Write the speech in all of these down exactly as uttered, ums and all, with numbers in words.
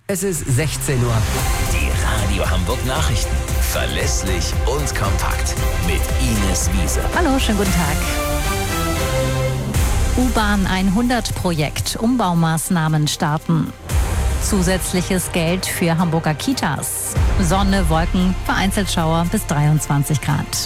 Es ist sechzehn Uhr. Die Radio Hamburg Nachrichten. Verlässlich und kompakt. Mit Ines Wiese. Hallo, schönen guten Tag. U-Bahn hundert Projekt. Umbaumaßnahmen starten. Zusätzliches Geld für Hamburger Kitas. Sonne, Wolken, vereinzelt Schauer bis dreiundzwanzig Grad.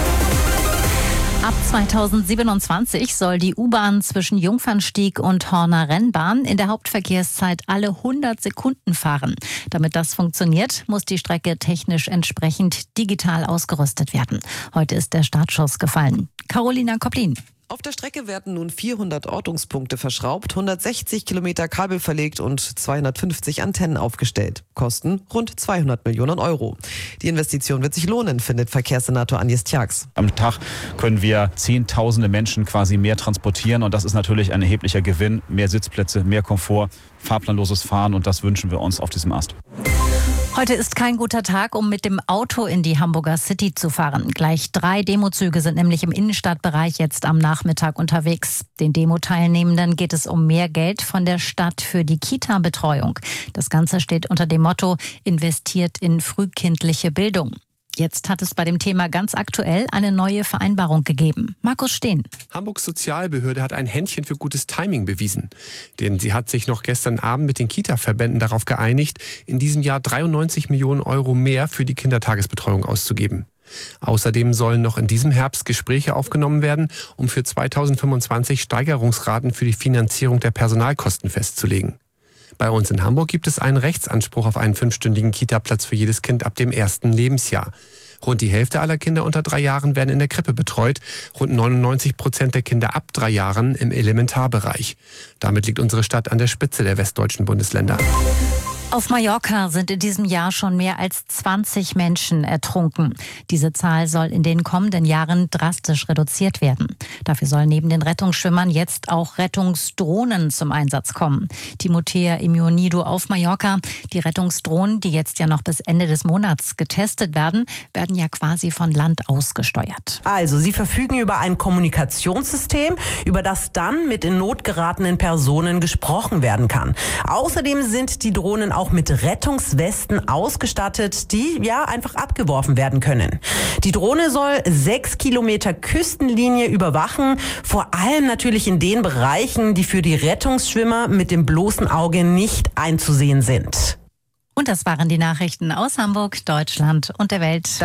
Ab zweitausendsiebenundzwanzig soll die U-Bahn zwischen Jungfernstieg und Horner Rennbahn in der Hauptverkehrszeit alle hundert Sekunden fahren. Damit das funktioniert, muss die Strecke technisch entsprechend digital ausgerüstet werden. Heute ist der Startschuss gefallen. Carolina Koplin. Auf der Strecke werden nun vierhundert Ortungspunkte verschraubt, hundertsechzig Kilometer Kabel verlegt und zweihundertfünfzig Antennen aufgestellt. Kosten rund zweihundert Millionen Euro. Die Investition wird sich lohnen, findet Verkehrssenator Agnes Tjax. Am Tag können wir Zehntausende Menschen quasi mehr transportieren und das ist natürlich ein erheblicher Gewinn. Mehr Sitzplätze, mehr Komfort, fahrplanloses Fahren und das wünschen wir uns auf diesem Ast. Heute ist kein guter Tag, um mit dem Auto in die Hamburger City zu fahren. Gleich drei Demozüge sind nämlich im Innenstadtbereich jetzt am Nachmittag unterwegs. Den Demo-Teilnehmenden geht es um mehr Geld von der Stadt für die Kita-Betreuung. Das Ganze steht unter dem Motto: investiert in frühkindliche Bildung. Jetzt hat es bei dem Thema ganz aktuell eine neue Vereinbarung gegeben. Markus Steen. Hamburgs Sozialbehörde hat ein Händchen für gutes Timing bewiesen. Denn sie hat sich noch gestern Abend mit den Kita-Verbänden darauf geeinigt, in diesem Jahr dreiundneunzig Millionen Euro mehr für die Kindertagesbetreuung auszugeben. Außerdem sollen noch in diesem Herbst Gespräche aufgenommen werden, um für zweitausendfünfundzwanzig Steigerungsraten für die Finanzierung der Personalkosten festzulegen. Bei uns in Hamburg gibt es einen Rechtsanspruch auf einen fünfstündigen Kita-Platz für jedes Kind ab dem ersten Lebensjahr. Rund die Hälfte aller Kinder unter drei Jahren werden in der Krippe betreut, rund neunundneunzig Prozent der Kinder ab drei Jahren im Elementarbereich. Damit liegt unsere Stadt an der Spitze der westdeutschen Bundesländer. Auf Mallorca sind in diesem Jahr schon mehr als zwanzig Menschen ertrunken. Diese Zahl soll in den kommenden Jahren drastisch reduziert werden. Dafür sollen neben den Rettungsschwimmern jetzt auch Rettungsdrohnen zum Einsatz kommen. Timothea Imionido auf Mallorca. Die Rettungsdrohnen, die jetzt ja noch bis Ende des Monats getestet werden, werden ja quasi von Land aus gesteuert. Also, sie verfügen über ein Kommunikationssystem, über das dann mit in Not geratenen Personen gesprochen werden kann. Außerdem sind die Drohnen auch mit Rettungswesten ausgestattet, die ja einfach abgeworfen werden können. Die Drohne soll sechs Kilometer Küstenlinie überwachen, vor allem natürlich in den Bereichen, die für die Rettungsschwimmer mit dem bloßen Auge nicht einzusehen sind. Und das waren die Nachrichten aus Hamburg, Deutschland und der Welt.